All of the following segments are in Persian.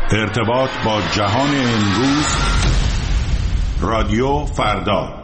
ارتباط با جهان امروز، رادیو فردا.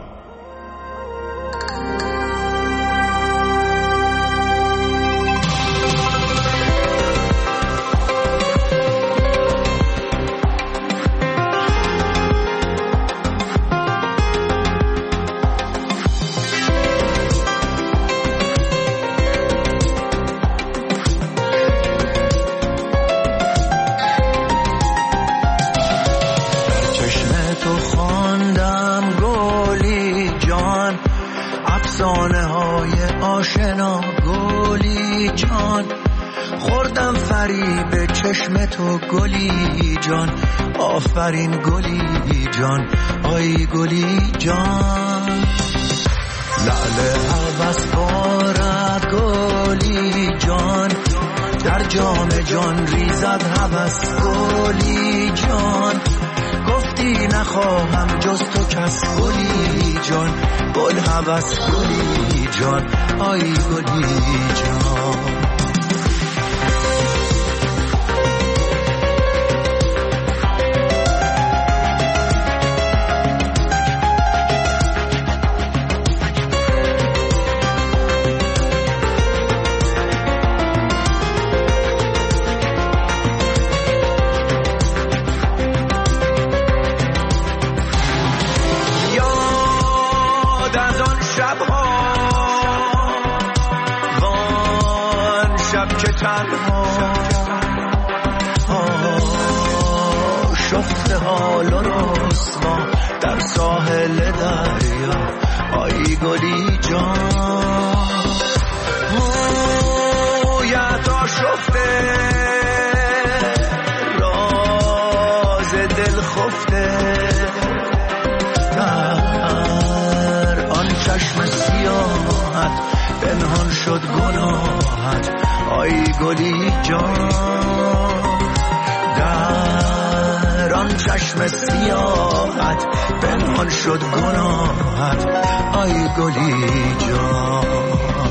چشم تو گلی جان، آفرین گلی جان، آی گلی جان. لعل هوس بارد گلی جان، در جام جان ریزد هوس گلی جان. گفتی نخواهم جز تو کس گلی جان، گل هوس گلی جان، آی گلی جان. شفته حال و رسوا در ساحل دریا، آی گلی جان. مویت آشفته راز دل خفته، در آن چشم سیاحت پنهان شد گناهت، آی گلی جان. در آن چشم سیاحت پنهان شد گناهت، آی گلی جان.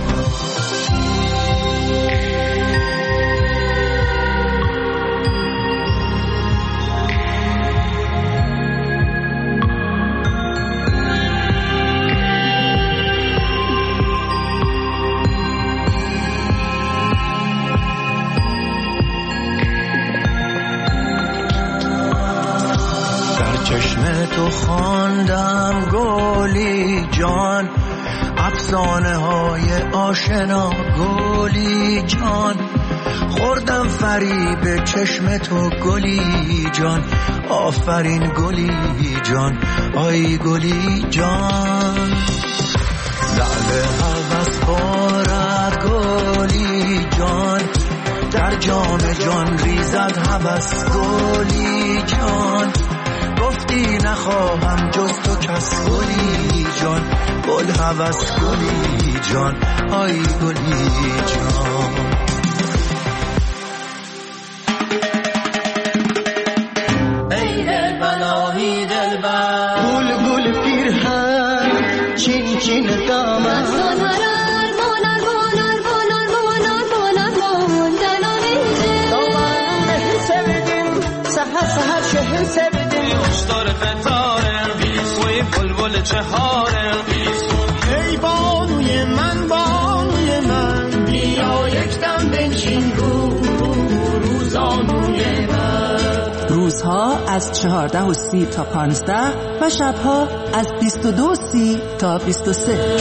چشم تو خواندم گلی جان، افسانه های آشنا گلی جان. خوردم فریب چشم تو گلی جان، آفرین گلی جان، آی گلی جان. لعل هوس بارد گلی جان، در جام جان ریزد هوس گلی جان. گفتی نخواهم جز تو کس گلی جان، گل هوس گلی جان، آی گلی جان. ای دل بلایی دل بر گل گل پیرهن چین چین دامن سهر شهر سبدیم خوشدار فتاره بیسوی بلبل چهاره ای بانوی من بانوی من، بیا یک دم بنشین روزانوی من. روزها از 14:30 تا 15 و شبها از 22:30 تا 23.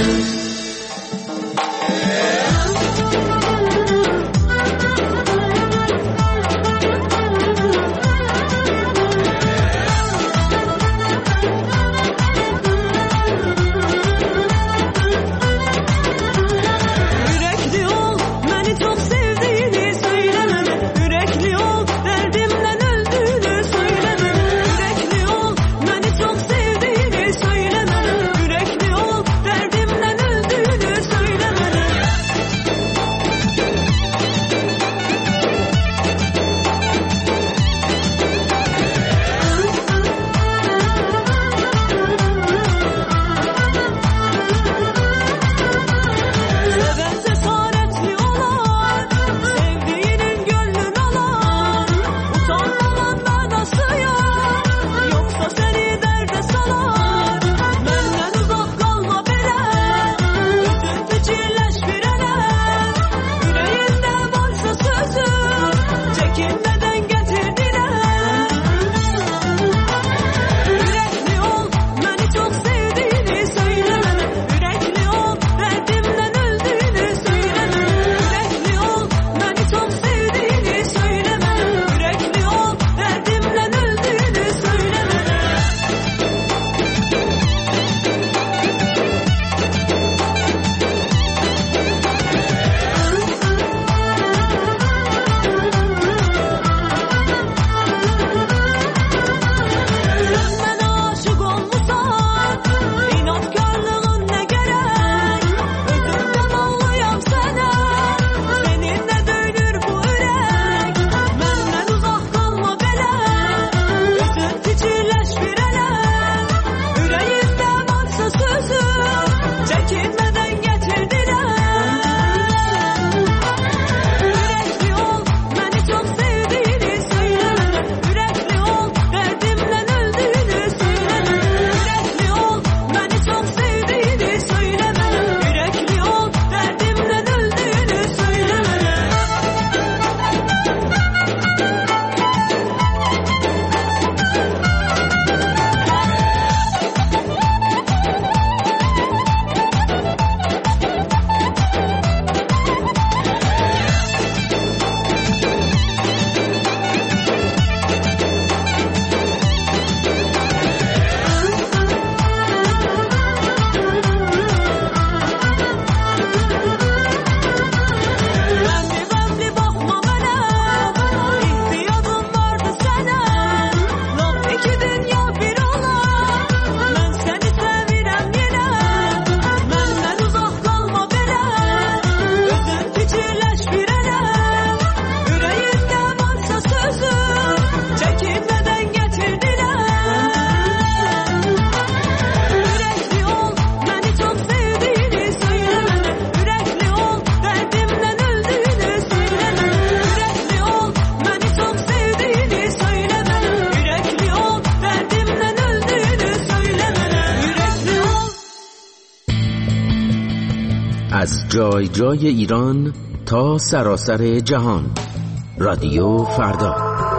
جای جای ایران تا سراسر جهان. رادیو فردا.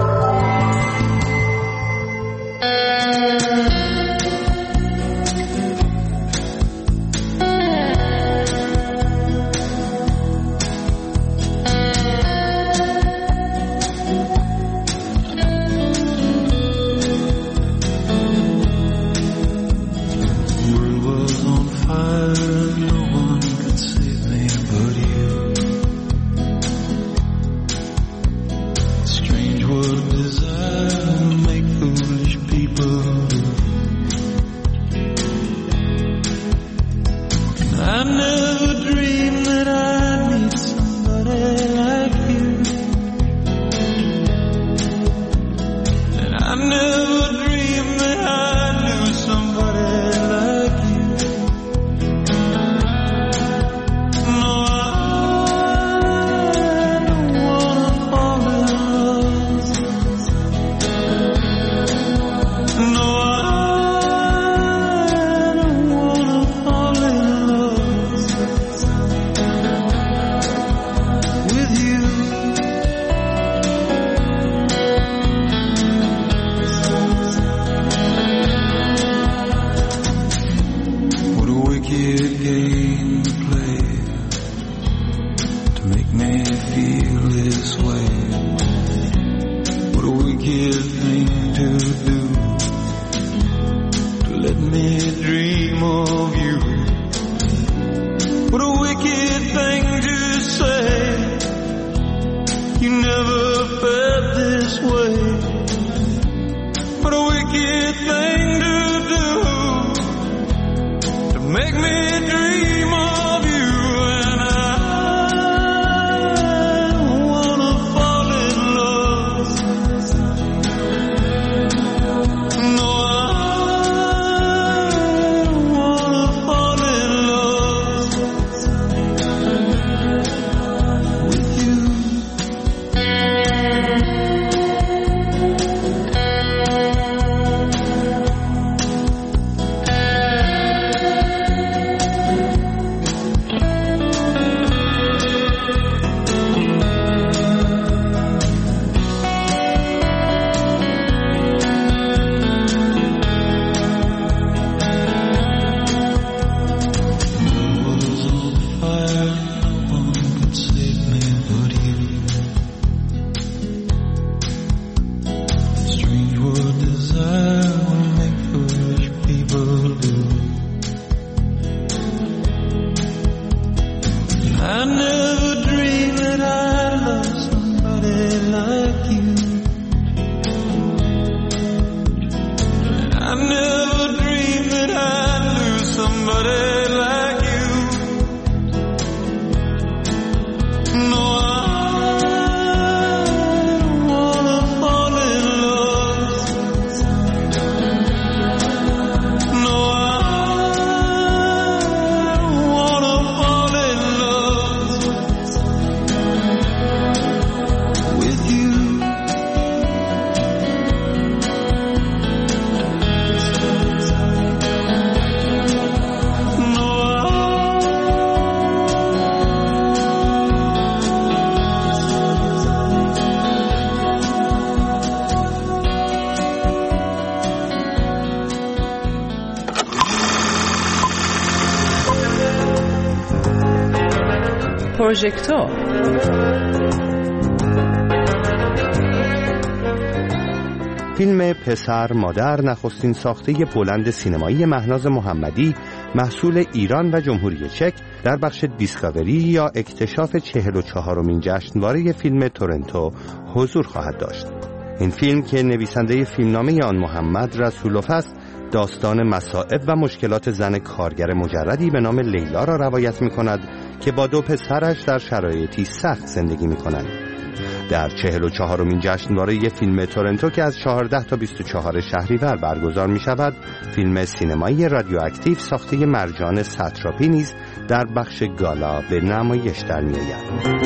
پروژکتور. فیلم پسر مادر نخستین ساخته بلند سینمایی مهناز محمدی محصول ایران و جمهوری چک در بخش دیسکاوری یا اکتشاف 44مین جشنواره فیلم تورنتو حضور خواهد داشت. این فیلم که نویسنده فیلمنامه آن محمد رسولوف است، داستان مصائب و مشکلات زن کارگر مجردی به نام لیلا را روایت می‌کند که با دو پسرش در شرایطی سخت زندگی می‌کنند. در 44مین جشنواره فیلم تورنتو که از 14 تا 24 شهریور برگزار می‌شود، فیلم سینمایی رادیواکتیو ساخته مرجان ستراپی نیز در بخش گالا به نمایش در می‌آید.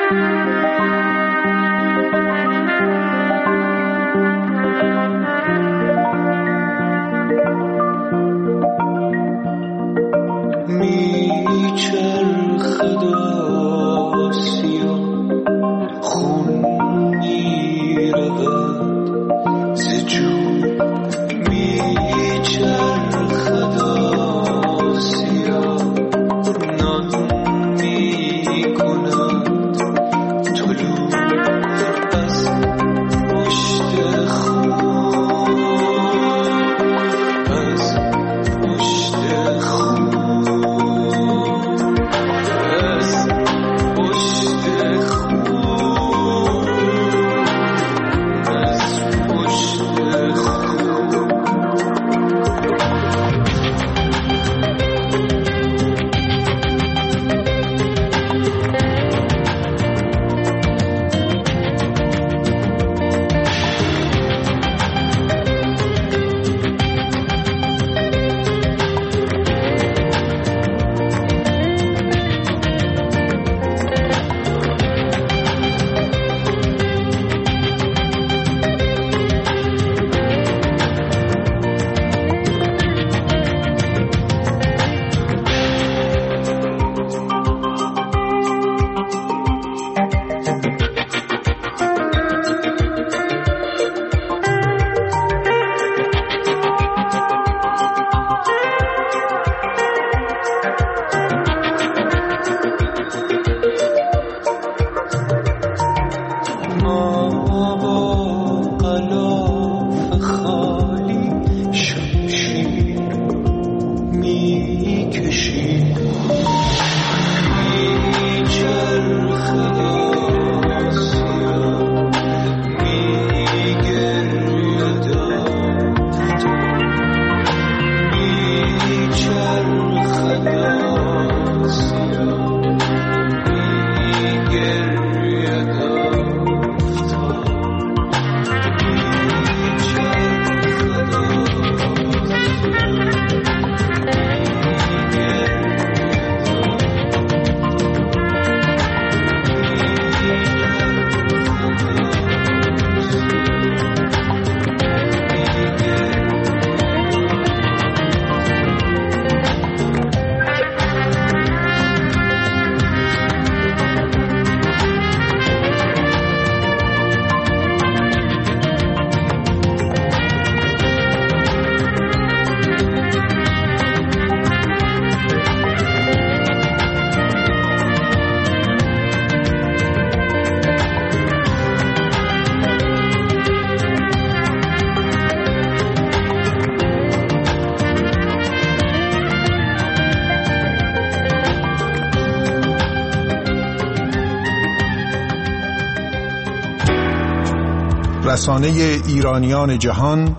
رسانه ایرانیان جهان،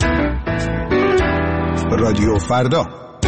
رادیو فردا.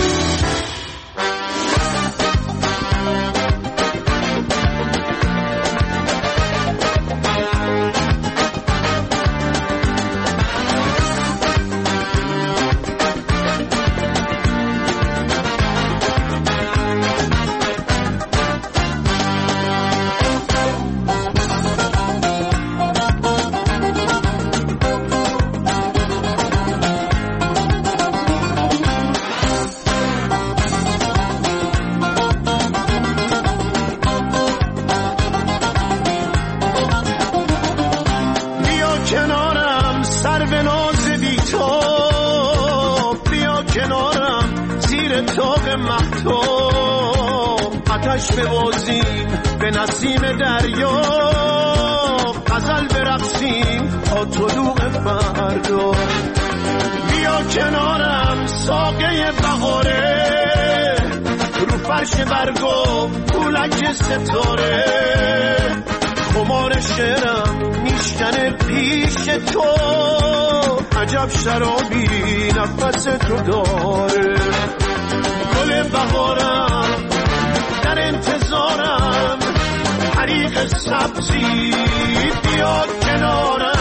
آتش ببازیم به نسیم دریا، غزل برقصیم تا طلوع فردا. بیا کنارم ساقه بهاره، رو فرش برگا پولک ستاره. خمار شعرم میشکنه پیش تو، عجب شرابی نفس تو داره. گل بهارم در انتظارم، حریق سبزی بیا کنارم.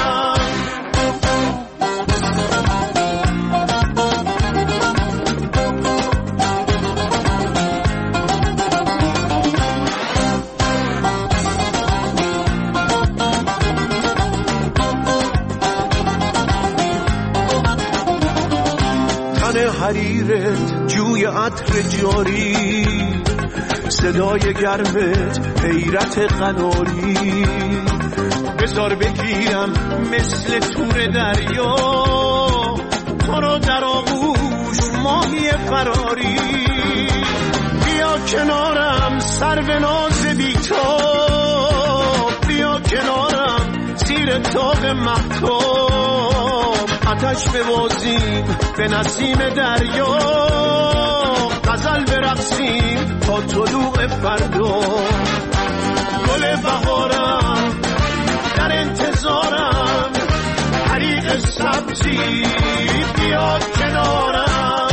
حریرت جوی عطر جاری، صدای گرمت حیرت قناری. بذار بگیرم مثل تور دریا، تو رو در آغوش ماهی فراری. بیا کنارم سر به ناز بی‌تاب، بیا کنارم زیر تاق مهتاب. آتش ببازیم به نسیم دریا، غزل برقصیم تا طلوع فردا. گل بهارم در انتظارم، حریق سبزی بیا کنارم.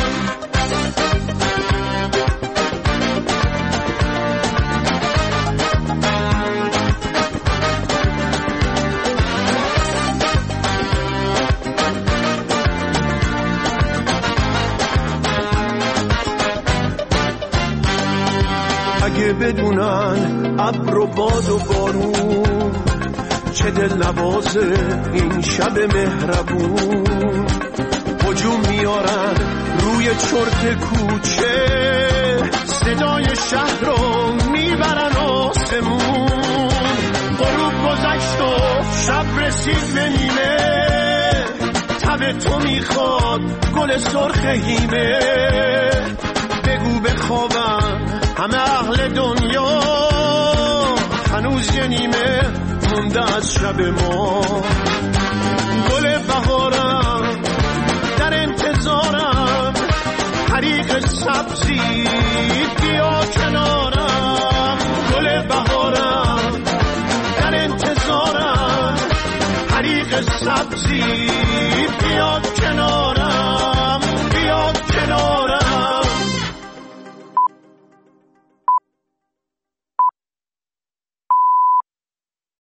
اگه بدونن ابر و باد و بارون چه دل نوازه این شب مهربون. هجوم میارن روی چرت کوچه، صدای شهر رو میبرن آسمون. غروب گذشت و شب رسید به نیمه، تب تو میخواد گل سرخ هیمه. بگو بخوابن همه اهل دنیا، هنوز یه نیمه مونده از شب ما. گل بهارم در انتظارم، حریق سبزی بیا کنارم. گل بهارم در انتظارم، حریق سبزی بیا کنارم، بیا کنارم.